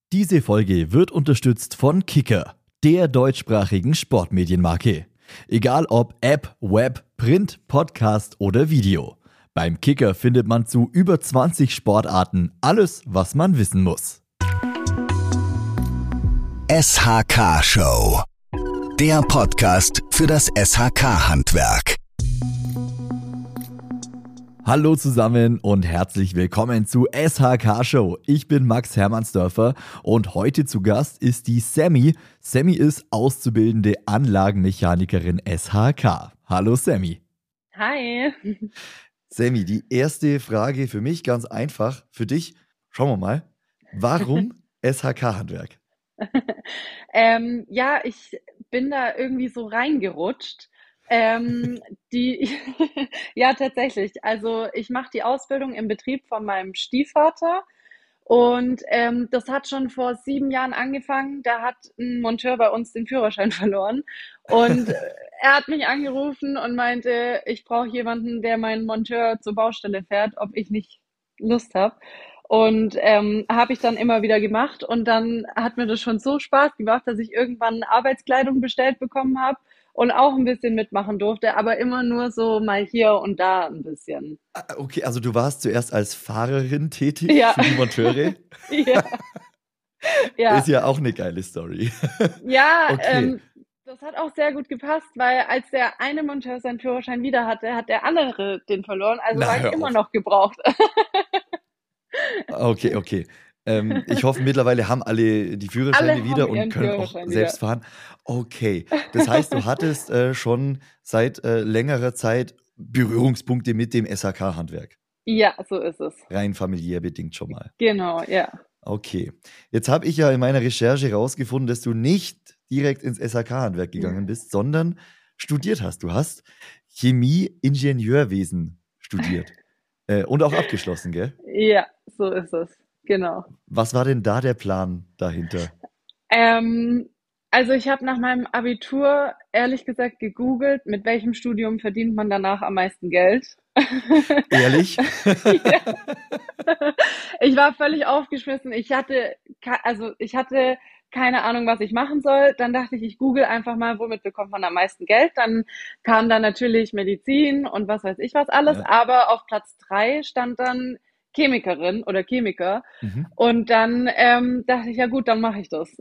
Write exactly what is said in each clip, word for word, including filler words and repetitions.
Diese Folge wird unterstützt von Kicker, der deutschsprachigen Sportmedienmarke. Egal ob App, Web, Print, Podcast oder Video. Beim Kicker findet man zu über zwanzig Sportarten alles, was man wissen muss. S H K-Show. Der Podcast für das S H K-Handwerk. Hallo zusammen und herzlich willkommen zu S H K-Show. Ich bin Max Hermannsdörfer und heute zu Gast ist die Sammy. Sammy ist auszubildende Anlagenmechanikerin S H K. Hallo Sammy. Hi. Sammy, die erste Frage für mich ganz einfach. Für dich, schauen wir mal, warum S H K-Handwerk? ähm, ja, ich bin da irgendwie so reingerutscht. Ähm, die, ja, tatsächlich. Also ich mache die Ausbildung im Betrieb von meinem Stiefvater und ähm, das hat schon vor sieben Jahren angefangen. Da hat ein Monteur bei uns den Führerschein verloren und er hat mich angerufen und meinte, ich brauche jemanden, der meinen Monteur zur Baustelle fährt, ob ich nicht Lust habe. Und ähm, habe ich dann immer wieder gemacht und dann hat mir das schon so Spaß gemacht, dass ich irgendwann Arbeitskleidung bestellt bekommen habe und auch ein bisschen mitmachen durfte, aber immer nur so mal hier und da ein bisschen. Okay, also du warst zuerst als Fahrerin tätig Ja. für die Monteure. Ja. Ja. Ist ja auch eine geile Story. Ja, Okay. ähm, das hat auch sehr gut gepasst, weil als der eine Monteur seinen Führerschein wieder hatte, hat der andere den verloren, also Na, war ich hör immer auf. noch gebraucht. Okay, okay. Ähm, ich hoffe, mittlerweile haben alle die Führerscheine Alle haben wieder ihren und können auch Führerschein selbst wieder. fahren. Okay, das heißt, du hattest äh, schon seit äh, längerer Zeit Berührungspunkte mit dem S H K-Handwerk. Ja, so ist es. Rein familiär bedingt schon mal. Genau, ja. Okay, jetzt habe ich ja in meiner Recherche herausgefunden, dass du nicht direkt ins S H K-Handwerk gegangen bist, sondern studiert hast. Du hast Chemie-Ingenieurwesen studiert äh, und auch abgeschlossen, gell? Ja, so ist es. Genau. Was war denn da der Plan dahinter? Ähm, also ich habe nach meinem Abitur ehrlich gesagt gegoogelt, mit welchem Studium verdient man danach am meisten Geld. Ehrlich? Ja. Ich war völlig aufgeschmissen. Ich hatte, ke- also ich hatte keine Ahnung, was ich machen soll. Dann dachte ich, ich google einfach mal, womit bekommt man am meisten Geld. Dann kam dann natürlich Medizin und was weiß ich was alles. Ja. Aber auf Platz drei stand dann Chemikerin oder Chemiker. Mhm. Und dann ähm, dachte ich, ja gut, dann mache ich das.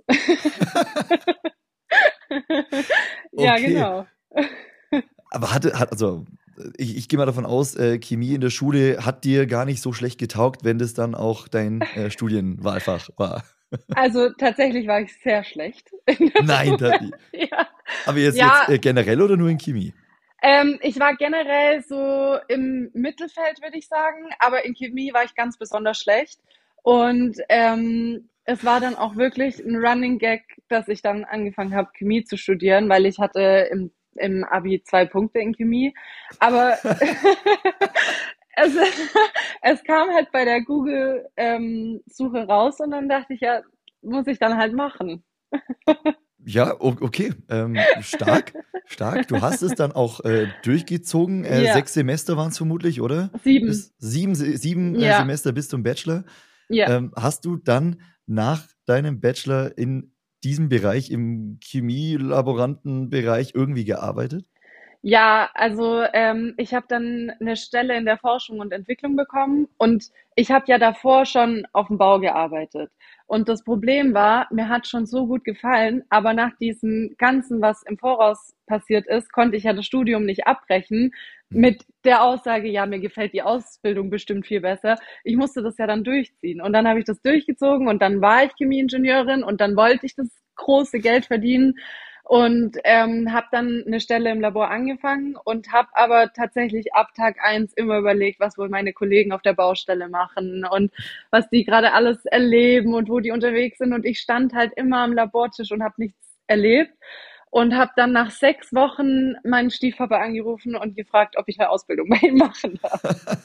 Ja, Okay. genau. Aber hatte, hat, also ich, ich gehe mal davon aus, äh, Chemie in der Schule hat dir gar nicht so schlecht getaugt, wenn das dann auch dein äh, Studienwahlfach war. Also tatsächlich war ich sehr schlecht in der Nein, da, Schule. Ja. aber jetzt, Ja. jetzt äh, generell oder nur in Chemie? Ähm, ich war generell so im Mittelfeld, würde ich sagen, aber in Chemie war ich ganz besonders schlecht. Und ähm, es war dann auch wirklich ein Running Gag, dass ich dann angefangen habe, Chemie zu studieren, weil ich hatte im, im Abi zwei Punkte in Chemie. Aber es, es kam halt bei der Google-Suche raus und dann dachte ich, ja, muss ich dann halt machen. Ja, o- okay. Ähm, stark, stark. Du hast es dann auch äh, durchgezogen. Äh, Ja. Sechs Semester waren es vermutlich, oder? Sieben. Bis sieben Se- sieben äh, Ja. Semester bis zum Bachelor. Ja. Ähm, hast du dann nach deinem Bachelor in diesem Bereich, im Chemielaborantenbereich irgendwie gearbeitet? Ja, also ähm, ich habe dann eine Stelle in der Forschung und Entwicklung bekommen und ich habe ja davor schon auf dem Bau gearbeitet. Und das Problem war, mir hat schon so gut gefallen, aber nach diesem Ganzen, was im Voraus passiert ist, konnte ich ja das Studium nicht abbrechen mit der Aussage, ja, mir gefällt die Ausbildung bestimmt viel besser. Ich musste das ja dann durchziehen. Und dann habe ich das durchgezogen und dann war ich Chemieingenieurin und dann wollte ich das große Geld verdienen. Und ähm, habe dann eine Stelle im Labor angefangen und habe aber tatsächlich ab Tag eins immer überlegt, was wohl meine Kollegen auf der Baustelle machen und was die gerade alles erleben und wo die unterwegs sind. Und ich stand halt immer am Labortisch und habe nichts erlebt und habe dann nach sechs Wochen meinen Stiefpapa angerufen und gefragt, ob ich eine Ausbildung bei ihm machen darf.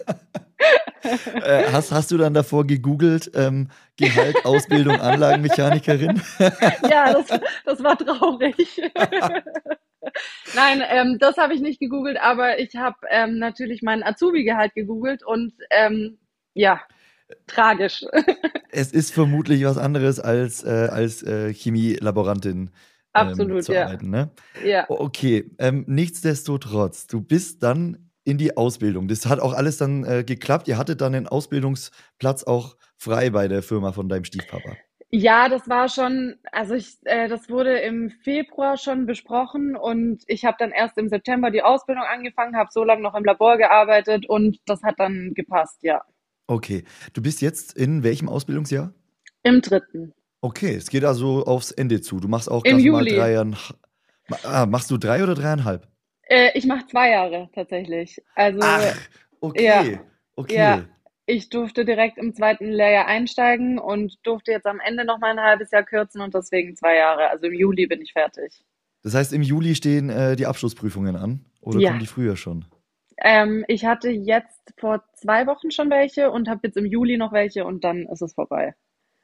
Äh, hast, hast du dann davor gegoogelt, ähm, Gehalt, Ausbildung, Anlagenmechanikerin? Ja, das, das war traurig. Nein, ähm, das habe ich nicht gegoogelt, aber ich habe ähm, natürlich meinen Azubi-Gehalt gegoogelt und ähm, ja, tragisch. Es ist vermutlich was anderes als, äh, als äh, Chemielaborantin ähm, Absolut, zu ja. arbeiten, ne? Ja. O- Okay, ähm, nichtsdestotrotz, du bist dann in die Ausbildung. Das hat auch alles dann äh, geklappt. Ihr hattet dann den Ausbildungsplatz auch frei bei der Firma von deinem Stiefpapa. Ja, das war schon, also ich, äh, das wurde im Februar schon besprochen und ich habe dann erst im September die Ausbildung angefangen, habe so lange noch im Labor gearbeitet und das hat dann gepasst, ja. Okay, du bist jetzt in welchem Ausbildungsjahr? Im dritten. Okay, es geht also aufs Ende zu. Du machst auch Im ganz normal Juli. dreieinhalb. Ah, machst du drei oder dreieinhalb? Äh, ich mache zwei Jahre tatsächlich. Also Ach, ja, okay, ja, okay. ich durfte direkt im zweiten Lehrjahr einsteigen und durfte jetzt am Ende noch mal ein halbes Jahr kürzen und deswegen zwei Jahre. Also im Juli bin ich fertig. Das heißt, im Juli stehen äh, die Abschlussprüfungen an oder kommen Ja, die früher schon? ähm, ich hatte jetzt vor zwei Wochen schon welche und habe jetzt im Juli noch welche und dann ist es vorbei.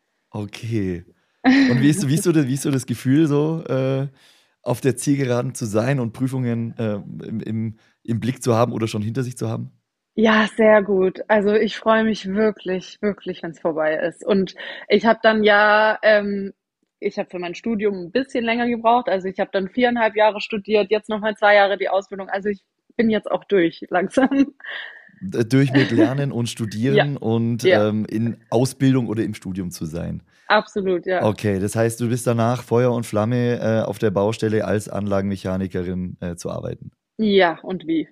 Okay. Und wie ist, wie ist, so, das, wie ist so das Gefühl, so äh, auf der Zielgeraden zu sein und Prüfungen äh, im, im, im Blick zu haben oder schon hinter sich zu haben? Ja, sehr gut. Also ich freue mich wirklich, wirklich, wenn es vorbei ist. Und ich habe dann ja, ähm, ich habe für mein Studium ein bisschen länger gebraucht. Also ich habe dann viereinhalb Jahre studiert, jetzt nochmal zwei Jahre die Ausbildung. Also ich bin jetzt auch durch, langsam. D- Durch mit Lernen und Ja, Studieren und ja, ähm, in Ausbildung oder im Studium zu sein. absolut, ja. Okay, das heißt, du bist danach Feuer und Flamme äh, auf der Baustelle als Anlagenmechanikerin äh, zu arbeiten. Ja, und wie?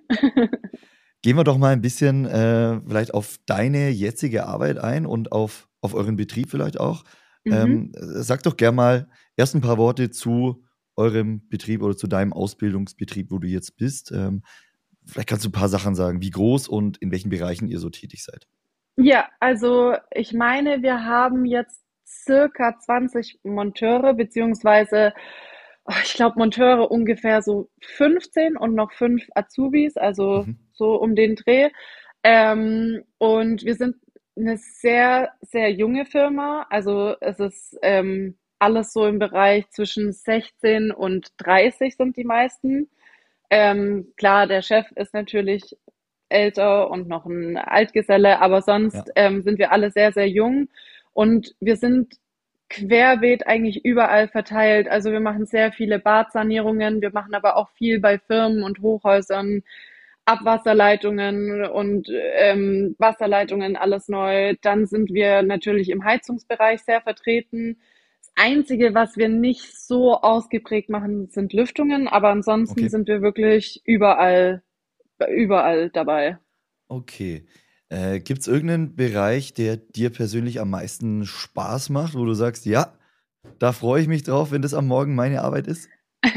Gehen wir doch mal ein bisschen äh, vielleicht auf deine jetzige Arbeit ein und auf, auf euren Betrieb vielleicht auch. Mhm. Ähm, sag doch gern mal erst ein paar Worte zu eurem Betrieb oder zu deinem Ausbildungsbetrieb, wo du jetzt bist. Ähm, vielleicht kannst du ein paar Sachen sagen, wie groß und in welchen Bereichen ihr so tätig seid. Ja, also ich meine, wir haben jetzt circa zwanzig Monteure, beziehungsweise, oh, ich glaube, Monteure ungefähr so fünfzehn und noch fünf Azubis, also Mhm. so um den Dreh. Ähm, und wir sind eine sehr, sehr junge Firma. Also es ist ähm, alles so im Bereich zwischen sechzehn und dreißig sind die meisten. Ähm, klar, der Chef ist natürlich älter und noch ein Altgeselle, aber Ja, sonst ähm, sind wir alle sehr, sehr jung und wir sind querbeet eigentlich überall verteilt. Also wir machen sehr viele Badsanierungen, wir machen aber auch viel bei Firmen und Hochhäusern, Abwasserleitungen und ähm, Wasserleitungen, alles neu. Dann sind wir natürlich im Heizungsbereich sehr vertreten. Das Einzige, was wir nicht so ausgeprägt machen, sind Lüftungen, aber ansonsten okay. sind wir wirklich überall, überall dabei. Okay. Äh, Gibt es irgendeinen Bereich, der dir persönlich am meisten Spaß macht, wo du sagst, ja, da freue ich mich drauf, wenn das am Morgen meine Arbeit ist?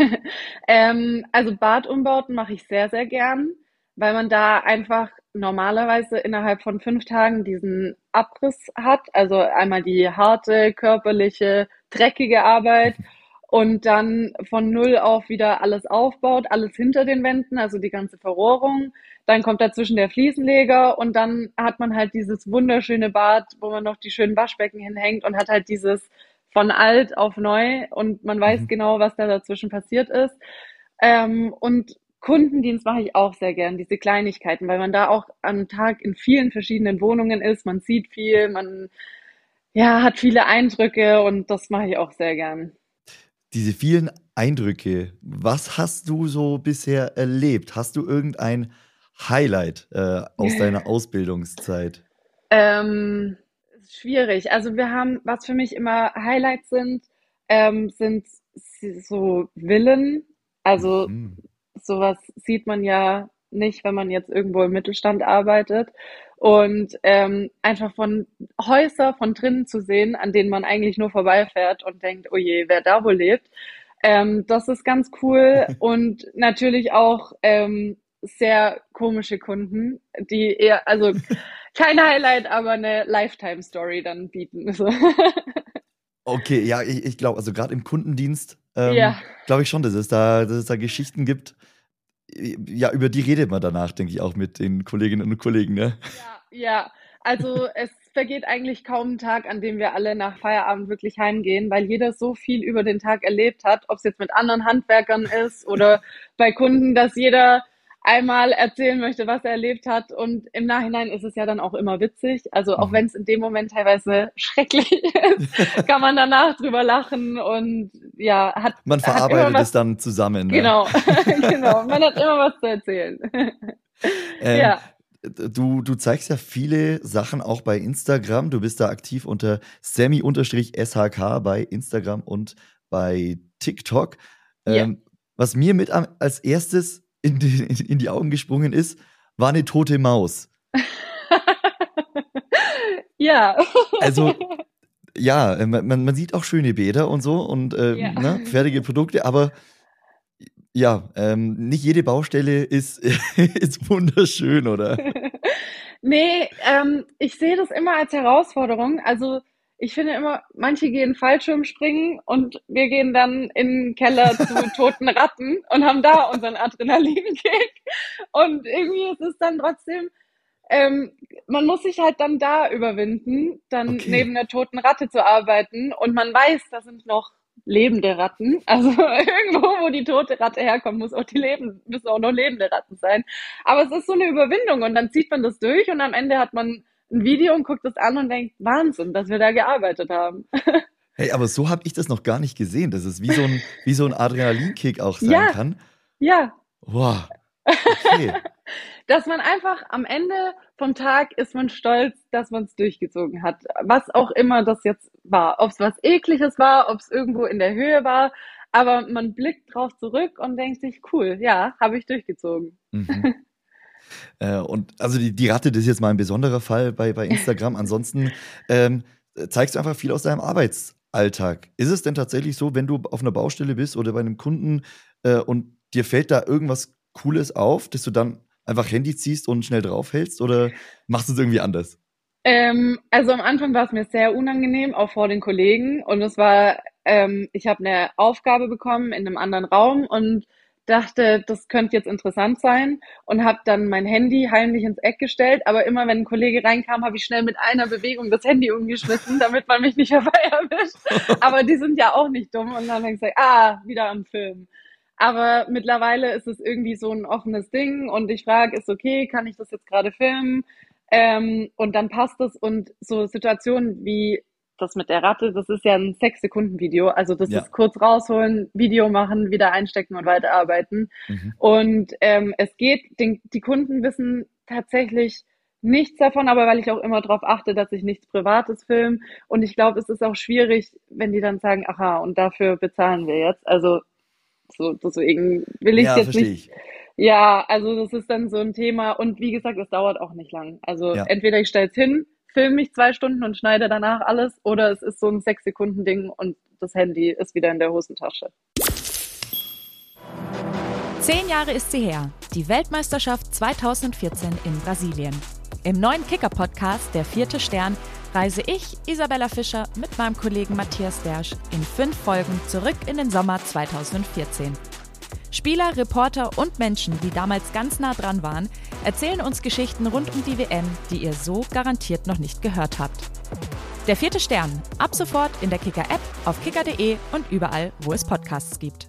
Ähm, also Badumbauten mache ich sehr, sehr gern, weil man da einfach normalerweise innerhalb von fünf Tagen diesen Abriss hat. Also einmal die harte, körperliche, dreckige Arbeit und dann von null auf wieder alles aufbaut, alles hinter den Wänden, also die ganze Verrohrung. Dann kommt dazwischen der Fliesenleger und dann hat man halt dieses wunderschöne Bad, wo man noch die schönen Waschbecken hinhängt und hat halt dieses von alt auf neu und man weiß Mhm. genau, was da dazwischen passiert ist. Ähm, und Kundendienst mache ich auch sehr gern, diese Kleinigkeiten, weil man da auch am Tag in vielen verschiedenen Wohnungen ist. Man sieht viel, man ja, hat viele Eindrücke und das mache ich auch sehr gern. Diese vielen Eindrücke, was hast du so bisher erlebt? Hast du irgendein Highlight äh, aus deiner Ausbildungszeit? Ähm, ist schwierig. Also wir haben, was für mich immer Highlights sind, ähm, sind so Villen. Also Mhm. sowas sieht man ja nicht, wenn man jetzt irgendwo im Mittelstand arbeitet. Und ähm, einfach von Häuser von drinnen zu sehen, an denen man eigentlich nur vorbeifährt und denkt, oh je, wer da wohl lebt. Ähm, das ist ganz cool. Und natürlich auch ähm, sehr komische Kunden, die eher, also kein Highlight, aber eine Lifetime-Story dann bieten. So. Okay, ja, ich, ich glaube, also gerade im Kundendienst ähm, Ja, glaube ich schon, dass es da, dass es da Geschichten gibt. äh, Ja, über die redet man danach, denke ich, auch mit den Kolleginnen und Kollegen, ne? ja, ja. Also es vergeht eigentlich kaum ein Tag, an dem wir alle nach Feierabend wirklich heimgehen, weil jeder so viel über den Tag erlebt hat, ob es jetzt mit anderen Handwerkern ist oder bei Kunden, dass jeder einmal erzählen möchte, was er erlebt hat. Und im Nachhinein ist es ja dann auch immer witzig. Also auch Mhm. wenn es in dem Moment teilweise schrecklich ist, kann man danach drüber lachen und ja, hat, Man hat verarbeitet immer was, es dann zusammen. Ne? genau, genau, man hat immer was zu erzählen. Ähm, Ja, du, du zeigst ja viele Sachen auch bei Instagram. Du bist da aktiv unter Sammy-S H K bei Instagram und bei TikTok. ja. Ähm, was mir mit am, als erstes in die, in die Augen gesprungen ist, war eine tote Maus. Ja. Also, ja, äh, man, man sieht auch schöne Bäder und so und äh, Ja. ne, fertige Produkte, aber ja, ähm, nicht jede Baustelle ist, ist wunderschön, oder? Nee, ähm, ich sehe das immer als Herausforderung. Also ich finde immer, manche gehen Fallschirmspringen und wir gehen dann in den Keller zu toten Ratten und haben da unseren Adrenalinkick. Und irgendwie ist es dann trotzdem, ähm, man muss sich halt dann da überwinden, dann Okay. neben der toten Ratte zu arbeiten. Und man weiß, da sind noch lebende Ratten. Also irgendwo, wo die tote Ratte herkommt, muss auch die leben, müssen auch noch lebende Ratten sein. Aber es ist so eine Überwindung und dann zieht man das durch und am Ende hat man ein Video und guckt es an und denkt, Wahnsinn, dass wir da gearbeitet haben. Hey, aber so habe ich das noch gar nicht gesehen, dass es wie so ein, wie so ein Adrenalinkick auch sein Ja, kann. ja. Wow, okay. Dass man einfach am Ende vom Tag ist man stolz, dass man es durchgezogen hat. Was auch immer das jetzt war. Ob es was Ekliges war, ob es irgendwo in der Höhe war. Aber man blickt drauf zurück und denkt sich, cool, ja, habe ich durchgezogen. Mhm. Äh, und also die, die Ratte, das ist jetzt mal ein besonderer Fall bei, bei Instagram. Ansonsten ähm, zeigst du einfach viel aus deinem Arbeitsalltag. Ist es denn tatsächlich so, wenn du auf einer Baustelle bist oder bei einem Kunden äh, und dir fällt da irgendwas Cooles auf, dass du dann einfach Handy ziehst und schnell draufhältst oder machst du es irgendwie anders? Ähm, also am Anfang war es mir sehr unangenehm, auch vor den Kollegen. Und es war, ähm, ich habe eine Aufgabe bekommen in einem anderen Raum und dachte, das könnte jetzt interessant sein und habe dann mein Handy heimlich ins Eck gestellt. Aber immer wenn ein Kollege reinkam, habe ich schnell mit einer Bewegung das Handy umgeschmissen, damit man mich nicht dabei erwischt. Aber die sind ja auch nicht dumm und dann habe ich gesagt, ah, wieder am Film. Aber mittlerweile ist es irgendwie so ein offenes Ding und ich frage, ist okay, kann ich das jetzt gerade filmen? Ähm, und dann passt es und so Situationen wie das mit der Ratte, das ist ja ein Sechs-Sekunden-Video. Also das Ja. ist kurz rausholen, Video machen, wieder einstecken und weiterarbeiten. Mhm. Und ähm, es geht, den, die Kunden wissen tatsächlich nichts davon, aber weil ich auch immer darauf achte, dass ich nichts Privates filme. Und ich glaube, es ist auch schwierig, wenn die dann sagen, aha, und dafür bezahlen wir jetzt. Also so, deswegen will ich es Ja, jetzt verstehe nicht. ich. Ja, also das ist dann so ein Thema. Und wie gesagt, es dauert auch nicht lang. Also Ja. entweder ich stelle es hin, filme mich zwei Stunden und schneide danach alles, oder es ist so ein Sechs-Sekunden-Ding und das Handy ist wieder in der Hosentasche. Zehn Jahre ist sie her, die Weltmeisterschaft zweitausendvierzehn in Brasilien. Im neuen Kicker-Podcast Der vierte Stern reise ich, Isabella Fischer, mit meinem Kollegen Matthias Dersch in fünf Folgen zurück in den Sommer zweitausendvierzehn. Spieler, Reporter und Menschen, die damals ganz nah dran waren, erzählen uns Geschichten rund um die W M, die ihr so garantiert noch nicht gehört habt. Der vierte Stern, ab sofort in der Kicker-App, auf kicker punkt de und überall, wo es Podcasts gibt.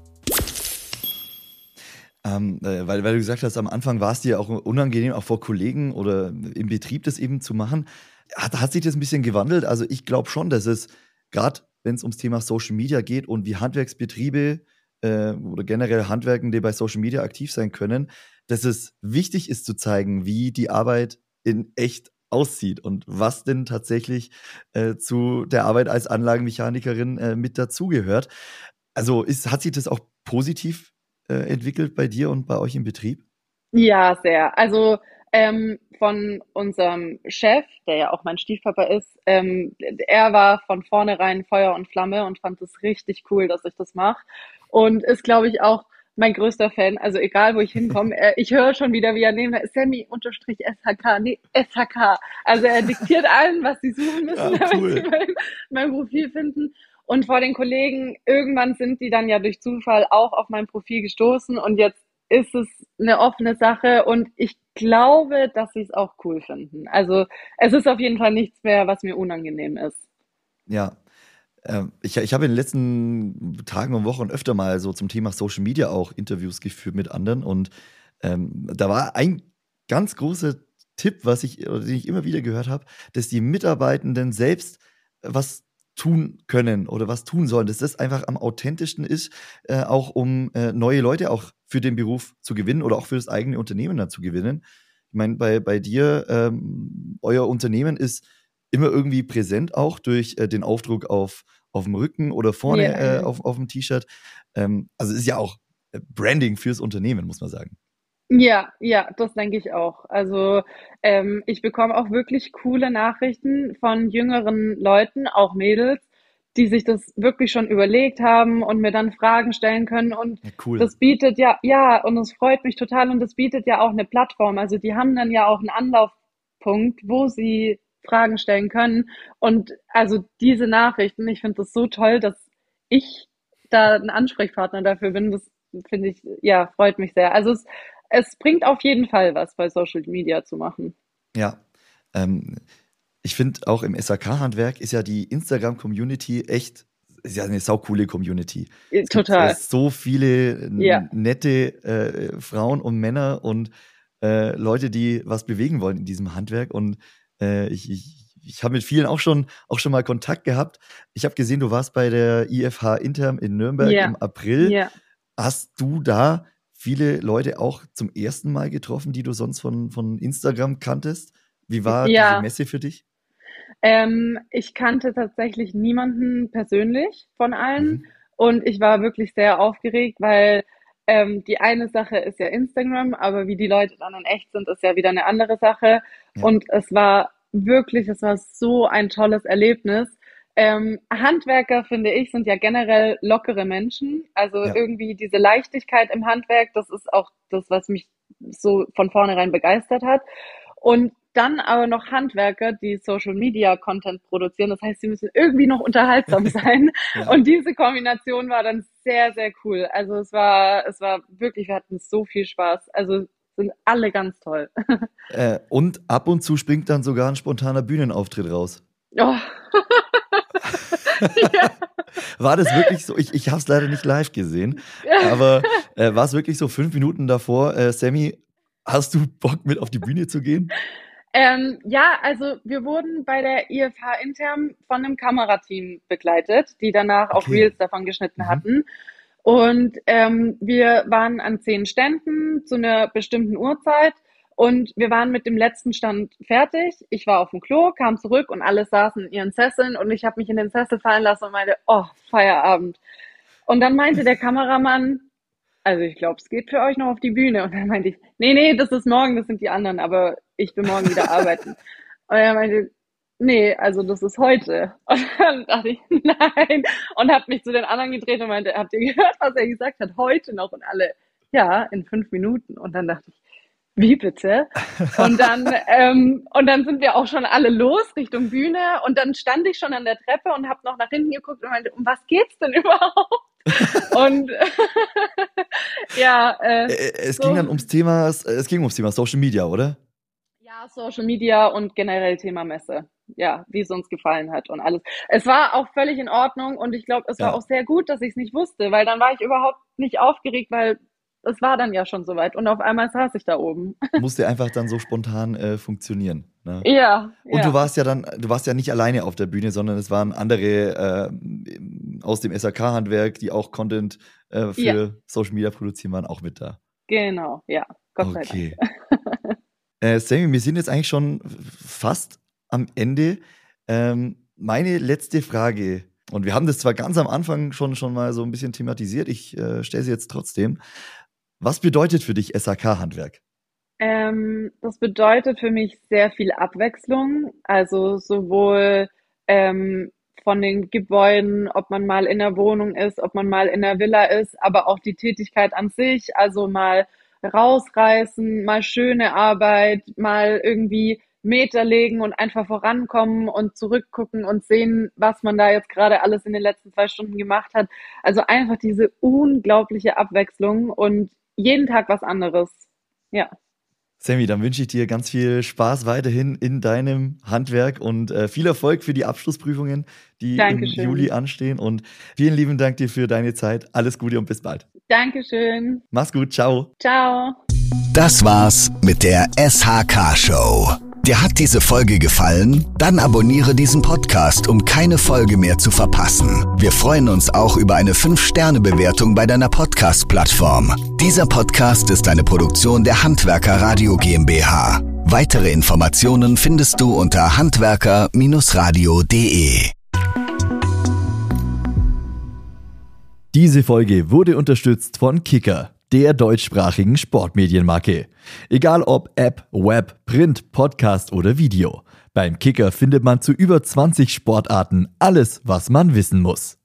Ähm, äh, weil, weil du gesagt hast, am Anfang war es dir auch unangenehm, auch vor Kollegen oder im Betrieb das eben zu machen. Hat, hat sich das ein bisschen gewandelt? Also ich glaube schon, dass es, gerade wenn es ums Thema Social Media geht und wie Handwerksbetriebe äh, oder generell Handwerkende bei Social Media aktiv sein können, dass es wichtig ist zu zeigen, wie die Arbeit in echt aussieht und was denn tatsächlich äh, zu der Arbeit als Anlagenmechanikerin äh, mit dazugehört. Also ist, hat sich das auch positiv äh, entwickelt bei dir und bei euch im Betrieb? Ja, sehr. Also ähm, von unserem Chef, der ja auch mein Stiefpapa ist, ähm, er war von vornherein Feuer und Flamme und fand es richtig cool, dass ich das mache. Und ist, glaube ich, auch mein größter Fan. Also egal, wo ich hinkomme, er, ich höre schon wieder, wie er neben mir Sammy-S H K, nee, S H K. Also er diktiert allen, was sie suchen müssen, Ja, damit cool. sie mein, mein Profil finden. Und vor den Kollegen, irgendwann sind die dann ja durch Zufall auch auf mein Profil gestoßen und jetzt ist es eine offene Sache und ich glaube, dass sie es auch cool finden. Also es ist auf jeden Fall nichts mehr, was mir unangenehm ist. Ja. Ähm, ich, ich habe in den letzten Tagen und Wochen öfter mal so zum Thema Social Media auch Interviews geführt mit anderen und ähm, da war ein ganz großer Tipp, was ich, oder den ich immer wieder gehört habe, dass die Mitarbeitenden selbst was tun können oder was tun sollen, dass das einfach am authentischsten ist, äh, auch um äh, neue Leute auch für den Beruf zu gewinnen oder auch für das eigene Unternehmen dann zu gewinnen. Ich meine, bei, bei dir, ähm, euer Unternehmen ist immer irgendwie präsent auch durch äh, den Aufdruck auf, auf dem Rücken oder vorne Ja. äh, auf, auf dem T-Shirt. Ähm, also es ist ja auch Branding fürs Unternehmen, muss man sagen. Ja, ja, das denke ich auch. Also ähm, ich bekomme auch wirklich coole Nachrichten von jüngeren Leuten, auch Mädels, die sich das wirklich schon überlegt haben und mir dann Fragen stellen können. Und Ja, cool. das bietet ja, ja, und es freut mich total und das bietet ja auch eine Plattform. Also die haben dann ja auch einen Anlaufpunkt, wo sie Fragen stellen können. Und also diese Nachrichten, ich finde das so toll, dass ich da ein Ansprechpartner dafür bin. Das finde ich, ja, freut mich sehr. Also es Es bringt auf jeden Fall was, bei Social Media zu machen. Ja, ähm, ich finde auch im S A K-Handwerk ist ja die Instagram-Community echt, ist ja eine saukoole Community. Es Total. gibt äh, so viele n- Ja. nette äh, Frauen und Männer und äh, Leute, die was bewegen wollen in diesem Handwerk. Und äh, ich, ich, ich habe mit vielen auch schon, auch schon mal Kontakt gehabt. Ich habe gesehen, du warst bei der I F H Intern in Nürnberg Ja. im April. Ja. Hast du da viele Leute auch zum ersten Mal getroffen, die du sonst von, von Instagram kanntest? Wie war diese Ja. Messe für dich? Ähm, ich kannte tatsächlich niemanden persönlich von allen Mhm. und ich war wirklich sehr aufgeregt, weil ähm, die eine Sache ist ja Instagram, aber wie die Leute dann in echt sind, ist ja wieder eine andere Sache. Ja. Und es war wirklich, es war so ein tolles Erlebnis. Ähm, Handwerker, finde ich, sind ja generell lockere Menschen. Also Ja. irgendwie diese Leichtigkeit im Handwerk, das ist auch das, was mich so von vornherein begeistert hat. Und dann aber noch Handwerker, die Social Media Content produzieren. Das heißt, sie müssen irgendwie noch unterhaltsam sein. Ja. Und diese Kombination war dann sehr, sehr cool. Also es war, es war wirklich, wir hatten so viel Spaß. Also sind alle ganz toll. Äh, und ab und zu springt dann sogar ein spontaner Bühnenauftritt raus. Oh. Ja. War das wirklich so? Ich, ich habe es leider nicht live gesehen, aber äh, war es wirklich so fünf Minuten davor, äh, Sammy, hast du Bock mit auf die Bühne zu gehen? Ähm, ja, also wir wurden bei der I F H intern von einem Kamerateam begleitet, die danach auch Okay. Reels davon geschnitten Mhm. hatten. Und ähm, wir waren an zehn Ständen zu einer bestimmten Uhrzeit und wir waren mit dem letzten Stand fertig. Ich war auf dem Klo, kam zurück und alle saßen in ihren Sesseln und ich habe mich in den Sessel fallen lassen und meinte, oh, Feierabend. Und dann meinte der Kameramann, also ich glaube, es geht für euch noch auf die Bühne. Und dann meinte ich, nee, nee, das ist morgen, das sind die anderen, aber ich will morgen wieder arbeiten. Und er meinte, nee, also das ist heute. Und dann dachte ich, nein. Und habe mich zu den anderen gedreht und meinte, habt ihr gehört, was er gesagt hat? Heute noch. Und alle, ja, in fünf Minuten. Und dann dachte ich, wie bitte? Und dann, ähm, und dann sind wir auch schon alle los Richtung Bühne. Und dann stand ich schon an der Treppe und habe noch nach hinten geguckt und meinte, um was geht's denn überhaupt? Und ja, äh, Äh, es so. ging dann ums Thema, es ging ums Thema Social Media, oder? Ja, Social Media und generell Thema Messe. Ja, wie es uns gefallen hat und alles. Es war auch völlig in Ordnung und ich glaube, es war Ja. auch sehr gut, dass ich es nicht wusste, weil dann war ich überhaupt nicht aufgeregt, weil es war dann ja schon soweit und auf einmal saß ich da oben. Musste einfach dann so spontan äh, funktionieren. Ne? Ja, Und ja. du warst ja dann, du warst ja nicht alleine auf der Bühne, sondern es waren andere äh, aus dem S A K-Handwerk, die auch Content äh, für Ja. Social Media produzieren, waren auch mit da. Genau, ja. Gott sei Dank. Okay. äh, Sammy, wir sind jetzt eigentlich schon fast am Ende. Ähm, meine letzte Frage, und wir haben das zwar ganz am Anfang schon, schon mal so ein bisschen thematisiert, ich äh, stelle sie jetzt trotzdem. Was bedeutet für dich S A K-Handwerk? Ähm, das bedeutet für mich sehr viel Abwechslung, also sowohl ähm, von den Gebäuden, ob man mal in der Wohnung ist, ob man mal in der Villa ist, aber auch die Tätigkeit an sich, also mal rausreißen, mal schöne Arbeit, mal irgendwie Meter legen und einfach vorankommen und zurückgucken und sehen, was man da jetzt gerade alles in den letzten zwei Stunden gemacht hat. Also einfach diese unglaubliche Abwechslung und jeden Tag was anderes. Ja. Sammy, dann wünsche ich dir ganz viel Spaß weiterhin in deinem Handwerk und äh, viel Erfolg für die Abschlussprüfungen, die Dankeschön. im Juli anstehen. Und vielen lieben Dank dir für deine Zeit. Alles Gute und bis bald. Dankeschön. Mach's gut. Ciao. Ciao. Das war's mit der S H K-Show. Dir hat diese Folge gefallen? Dann abonniere diesen Podcast, um keine Folge mehr zu verpassen. Wir freuen uns auch über eine fünf Sterne Bewertung bei deiner Podcast-Plattform. Dieser Podcast ist eine Produktion der Handwerker Radio GmbH. Weitere Informationen findest du unter handwerker radio punkt de. Diese Folge wurde unterstützt von Kicker, der deutschsprachigen Sportmedienmarke. Egal ob App, Web, Print, Podcast oder Video. Beim Kicker findet man zu über zwanzig Sportarten alles, was man wissen muss.